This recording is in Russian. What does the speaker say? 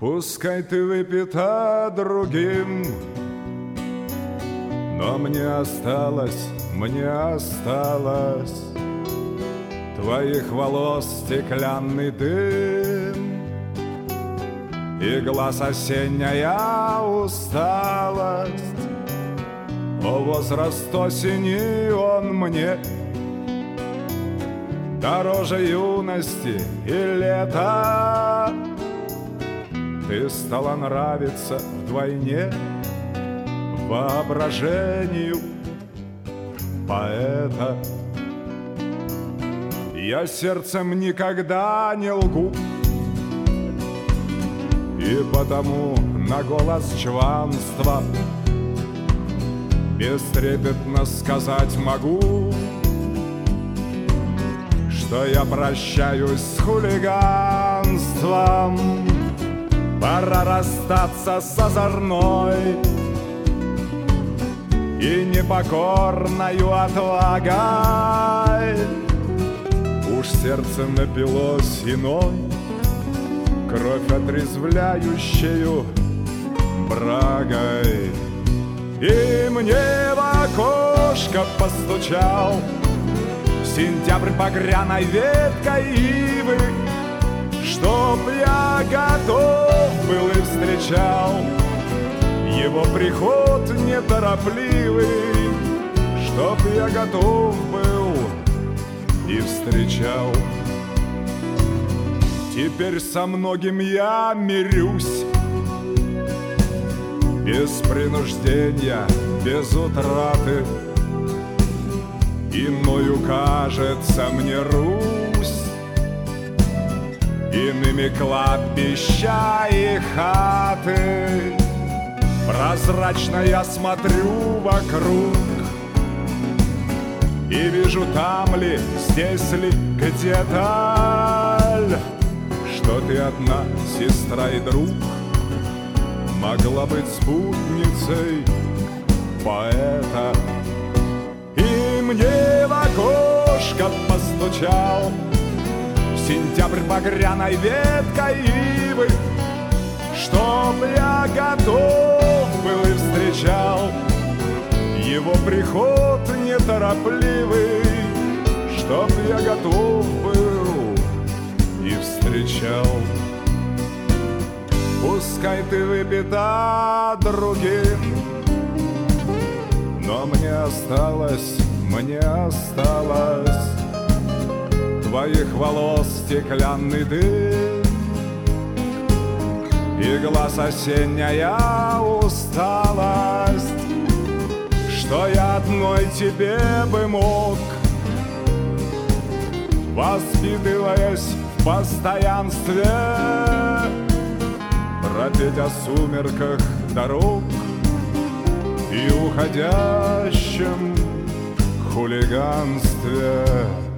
Пускай ты выпита другим, но мне осталось твоих волос стеклянный дым и глаз осенняя усталость. О, возраст осени, он мне дороже юности и лета. Ты стала нравиться вдвойне воображению поэта. Я сердцем никогда не лгу, и потому на голос чванства бестрепетно сказать могу, что я прощаюсь с хулиганством. Пора расстаться с озорной и непокорною отвагой. Уж сердце напилось иной, кровь отрезвляющую брагой. И мне в окошко постучал сентябрь багряной веткой ивы, чтоб я готов был и встречал его приход неторопливый, чтоб я готов был и встречал. Теперь со многим я мирюсь, без принуждения, без утраты. Иною кажется мне Русь, иными кладбища и хаты. Прозрачно я смотрю вокруг и вижу, там ли, здесь ли, где-то, что ты одна, сестра и друг, могла быть спутницей поэта. И мне в окошко постучал сентябрь багряной веткой ивы, чтоб я готов был и встречал его приход неторопливый, чтоб я готов был и встречал. Пускай ты выпита другим, но мне осталось твоих волос стеклянный дым и глаз осенняя усталость, что я одной тебе бы мог, воспитываясь в постоянстве, пропеть о сумерках дорог и уходящем хулиганстве.